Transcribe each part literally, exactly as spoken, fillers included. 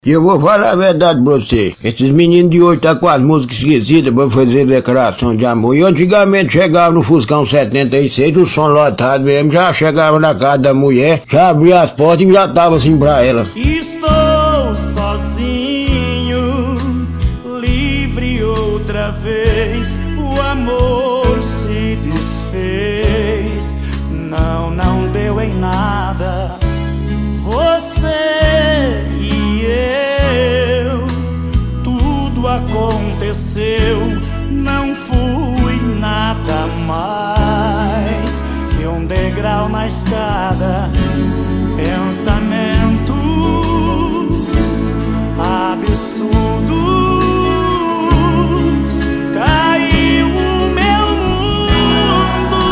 E eu vou falar a verdade pra você. Esses meninos de hoje tá com as músicas esquisitas pra fazer declaração de amor. E antigamente chegava no Fuscão setenta e seis, o som lotado mesmo, já chegava na casa da mulher, já abria as portas e já tava assim pra ela. Estou sozinho, livre outra vez, o amor se desfez. Não, não deu em nada. Você e eu, tudo aconteceu, não fui nada mais que um degrau na escada. Pensamentos absurdos, caiu o meu mundo.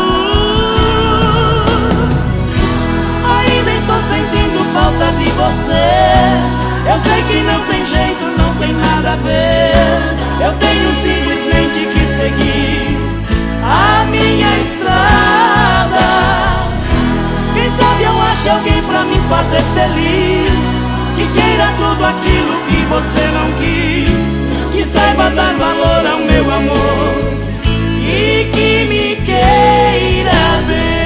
Ainda estou sentindo falta de você. Eu sei que não tem jeito, não tem nada a ver. Eu tenho simplesmente que seguir a minha estrada. Quem sabe eu acho alguém pra me fazer feliz, que queira tudo aquilo que você não quis, que saiba dar valor ao meu amor e que me queira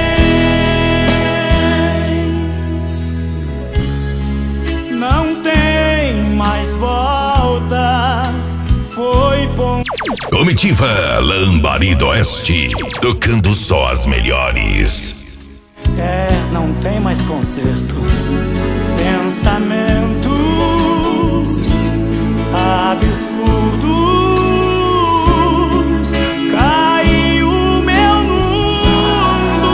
bem. Não tem mais volta, foi bom. Comitiva Lambari do Oeste, tocando só as melhores. É, não tem mais conserto. Pensamentos absurdos, caiu o meu mundo.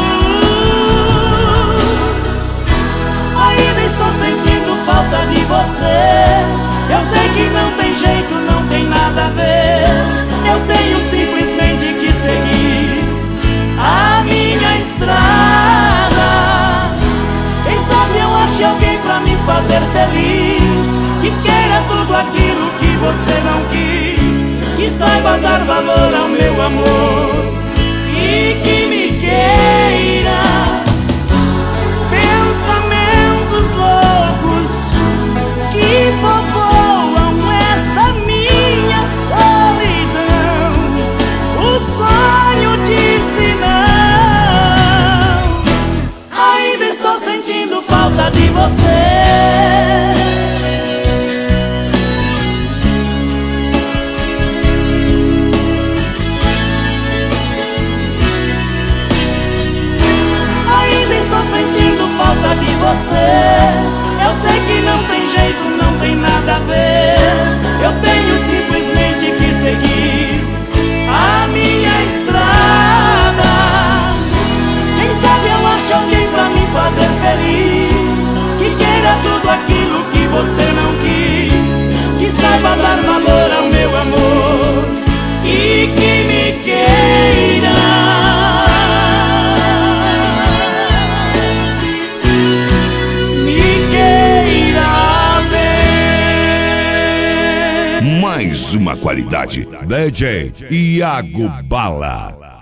Ainda estou sentindo falta de você. Eu sei que não tem jeito, não tem nada a ver. Eu tenho simplesmente que seguir a minha estrada. Quem sabe eu ache alguém pra me fazer feliz, que queira tudo aquilo que você não quis, que saiba dar valor ao meu amor e que me queira. Pensamentos loucos que povoam esta minha solidão, o sonho disse não. Ainda estou sentindo falta de você. Ainda estou sentindo falta de você. Eu sei que não tem jeito, não tem nada a ver. Eu tenho simplesmente que seguir a minha estrada. Quem sabe eu acho alguém pra me fazer feliz, que queira tudo aquilo que você não quis, que saiba dar valor ao meu amor e que me queira. Me queira bem. Mais uma qualidade. D J Iago Bala.